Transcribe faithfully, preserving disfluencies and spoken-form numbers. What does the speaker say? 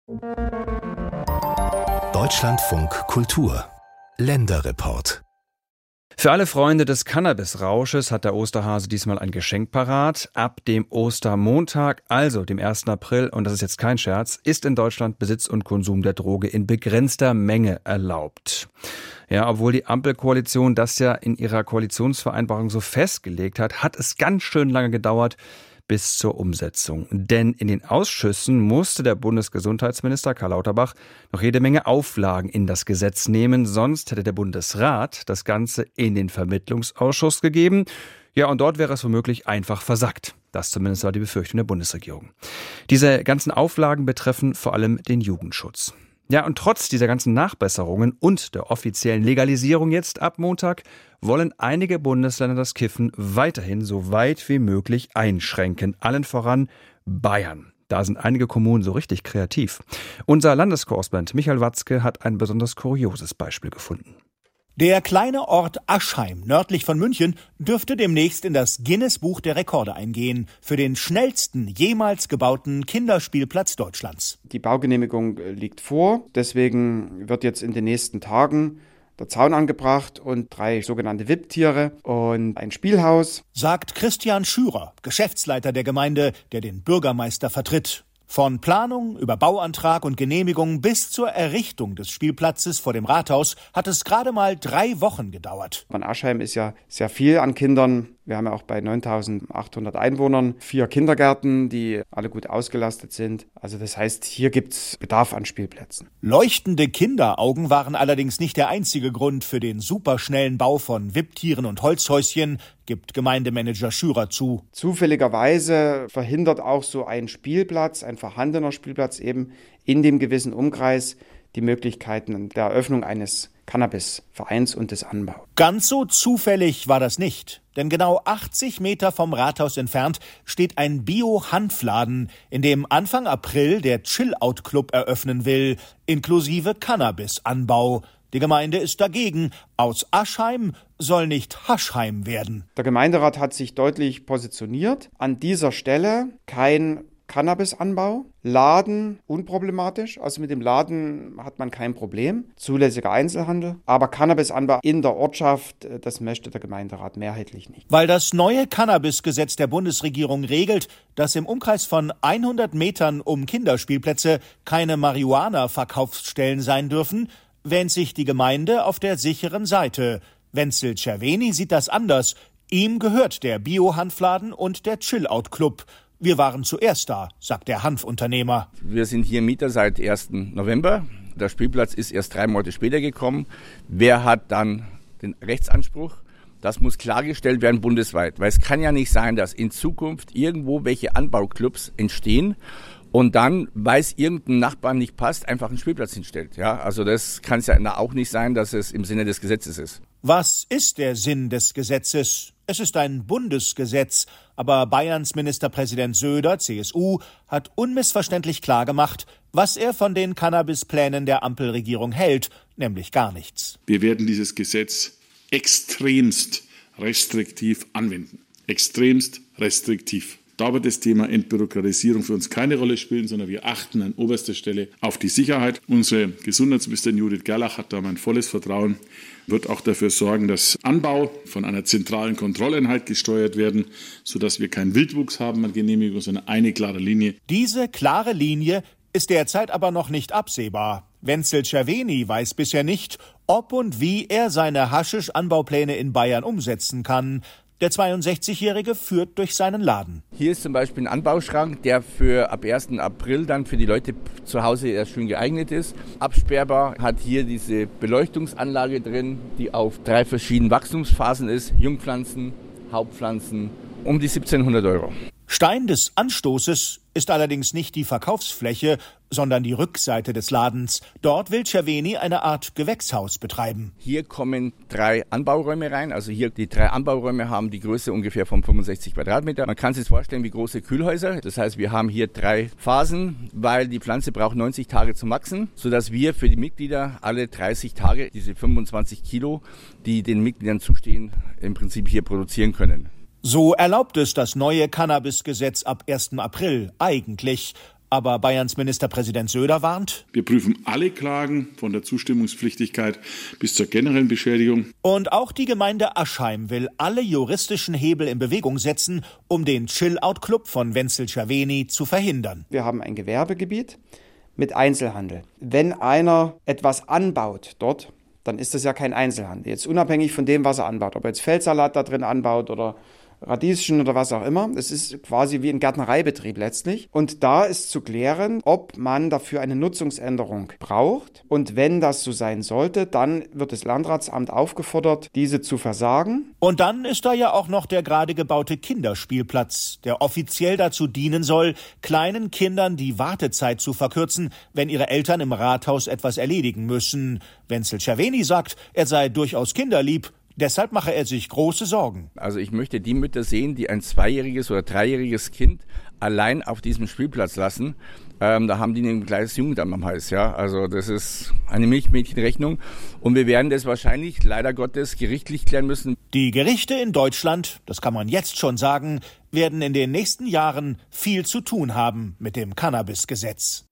Deutschlandfunk Kultur Länderreport. Für alle Freunde des Cannabisrausches hat der Osterhase diesmal ein Geschenk parat. Ab dem Ostermontag, also dem ersten April, und das ist jetzt kein Scherz, ist in Deutschland Besitz und Konsum der Droge in begrenzter Menge erlaubt. Ja, obwohl die Ampelkoalition das ja in ihrer Koalitionsvereinbarung so festgelegt hat, hat es ganz schön lange gedauert bis zur Umsetzung. Denn in den Ausschüssen musste der Bundesgesundheitsminister Karl Lauterbach noch jede Menge Auflagen in das Gesetz nehmen. Sonst hätte der Bundesrat das Ganze in den Vermittlungsausschuss gegeben. Ja, und dort wäre es womöglich einfach versackt. Das zumindest war die Befürchtung der Bundesregierung. Diese ganzen Auflagen betreffen vor allem den Jugendschutz. Ja, und trotz dieser ganzen Nachbesserungen und der offiziellen Legalisierung jetzt ab Montag wollen einige Bundesländer das Kiffen weiterhin so weit wie möglich einschränken. Allen voran Bayern. Da sind einige Kommunen so richtig kreativ. Unser Landeskorrespondent Michael Watzke hat ein besonders kurioses Beispiel gefunden. Der kleine Ort Aschheim, nördlich von München, dürfte demnächst in das Guinness-Buch der Rekorde eingehen für den schnellsten jemals gebauten Kinderspielplatz Deutschlands. Die Baugenehmigung liegt vor, deswegen wird jetzt in den nächsten Tagen der Zaun angebracht und drei sogenannte Wipptiere und ein Spielhaus, sagt Christian Schürer, Geschäftsleiter der Gemeinde, der den Bürgermeister vertritt. Von Planung über Bauantrag und Genehmigung bis zur Errichtung des Spielplatzes vor dem Rathaus hat es gerade mal drei Wochen gedauert. Von Aschheim ist ja sehr viel an Kindern. Wir haben ja auch bei neuntausendachthundert Einwohnern vier Kindergärten, die alle gut ausgelastet sind. Also das heißt, hier gibt es Bedarf an Spielplätzen. Leuchtende Kinderaugen waren allerdings nicht der einzige Grund für den superschnellen Bau von Wipptieren und Holzhäuschen, gibt Gemeindemanager Schürer zu. Zufälligerweise verhindert auch so ein Spielplatz, ein vorhandener Spielplatz eben in dem gewissen Umkreis die Möglichkeiten der Eröffnung eines Cannabisvereins und des Anbaus. Ganz so zufällig war das nicht. Denn genau achtzig Meter vom Rathaus entfernt steht ein Bio-Hanfladen, in dem Anfang April der Chill-Out-Club eröffnen will, inklusive Cannabis-Anbau. Die Gemeinde ist dagegen. Aus Aschheim soll nicht Haschheim werden. Der Gemeinderat hat sich deutlich positioniert. An dieser Stelle kein Cannabisanbau, Laden unproblematisch, also mit dem Laden hat man kein Problem, zulässiger Einzelhandel, aber Cannabisanbau in der Ortschaft, das möchte der Gemeinderat mehrheitlich nicht. Weil das neue Cannabisgesetz der Bundesregierung regelt, dass im Umkreis von hundert Metern um Kinderspielplätze keine Marihuana-Verkaufsstellen sein dürfen, wähnt sich die Gemeinde auf der sicheren Seite. Wenzel Cerveni sieht das anders. Ihm gehört der Bio-Hanfladen und der Chill-Out-Club. Wir waren zuerst da, sagt der Hanfunternehmer. Wir sind hier Mieter seit ersten November. Der Spielplatz ist erst drei Monate später gekommen. Wer hat dann den Rechtsanspruch? Das muss klargestellt werden bundesweit. Weil es kann ja nicht sein, dass in Zukunft irgendwo welche Anbauclubs entstehen und dann, weil es irgendeinem Nachbarn nicht passt, einfach einen Spielplatz hinstellt. Ja, also das kann es ja auch nicht sein, dass es im Sinne des Gesetzes ist. Was ist der Sinn des Gesetzes? Es ist ein Bundesgesetz, aber Bayerns Ministerpräsident Söder, C S U, hat unmissverständlich klargemacht, was er von den Cannabisplänen der Ampelregierung hält, nämlich gar nichts. Wir werden dieses Gesetz extremst restriktiv anwenden. Extremst restriktiv. Da wird das Thema Entbürokratisierung für uns keine Rolle spielen, sondern wir achten an oberster Stelle auf die Sicherheit. Unsere Gesundheitsministerin Judith Gerlach hat da mein volles Vertrauen, wird auch dafür sorgen, dass Anbau von einer zentralen Kontrolleinheit gesteuert werden, sodass wir keinen Wildwuchs haben an Genehmigung, sondern eine klare Linie. Diese klare Linie ist derzeit aber noch nicht absehbar. Wenzel Cerveni weiß bisher nicht, ob und wie er seine Haschisch-Anbaupläne in Bayern umsetzen kann. Der zweiundsechzigjährige führt durch seinen Laden. Hier ist zum Beispiel ein Anbauschrank, der für ab ersten April dann für die Leute zu Hause erst schön geeignet ist. Absperrbar, hat hier diese Beleuchtungsanlage drin, die auf drei verschiedenen Wachstumsphasen ist. Jungpflanzen, Hauptpflanzen, um die siebzehnhundert Euro. Stein des Anstoßes ist allerdings nicht die Verkaufsfläche, sondern die Rückseite des Ladens. Dort will Cerveni eine Art Gewächshaus betreiben. Hier kommen drei Anbauräume rein. Also hier die drei Anbauräume haben die Größe ungefähr von fünfundsechzig Quadratmeter. Man kann sich vorstellen wie große Kühlhäuser. Das heißt, wir haben hier drei Phasen, weil die Pflanze braucht neunzig Tage zum Wachsen, sodass wir für die Mitglieder alle dreißig Tage diese fünfundzwanzig Kilo, die den Mitgliedern zustehen, im Prinzip hier produzieren können. So erlaubt es das neue Cannabisgesetz ab ersten April eigentlich. Aber Bayerns Ministerpräsident Söder warnt: Wir prüfen alle Klagen von der Zustimmungspflichtigkeit bis zur generellen Beschädigung. Und auch die Gemeinde Aschheim will alle juristischen Hebel in Bewegung setzen, um den Chill-Out-Club von Wenzel Scherweni zu verhindern. Wir haben ein Gewerbegebiet mit Einzelhandel. Wenn einer etwas anbaut dort, dann ist das ja kein Einzelhandel. Jetzt unabhängig von dem, was er anbaut. Ob er jetzt Feldsalat da drin anbaut oder Radieschen oder was auch immer. Es ist quasi wie ein Gärtnereibetrieb letztlich. Und da ist zu klären, ob man dafür eine Nutzungsänderung braucht. Und wenn das so sein sollte, dann wird das Landratsamt aufgefordert, diese zu versagen. Und dann ist da ja auch noch der gerade gebaute Kinderspielplatz, der offiziell dazu dienen soll, kleinen Kindern die Wartezeit zu verkürzen, wenn ihre Eltern im Rathaus etwas erledigen müssen. Wenzel Scherweni sagt, er sei durchaus kinderlieb. Deshalb mache er sich große Sorgen. Also ich möchte die Mütter sehen, die ein zweijähriges oder dreijähriges Kind allein auf diesem Spielplatz lassen. Ähm, da haben die ein kleines Jugendamt am Hals. Ja? Also das ist eine Milchmädchenrechnung. Und wir werden das wahrscheinlich, leider Gottes, gerichtlich klären müssen. Die Gerichte in Deutschland, das kann man jetzt schon sagen, werden in den nächsten Jahren viel zu tun haben mit dem Cannabis-Gesetz.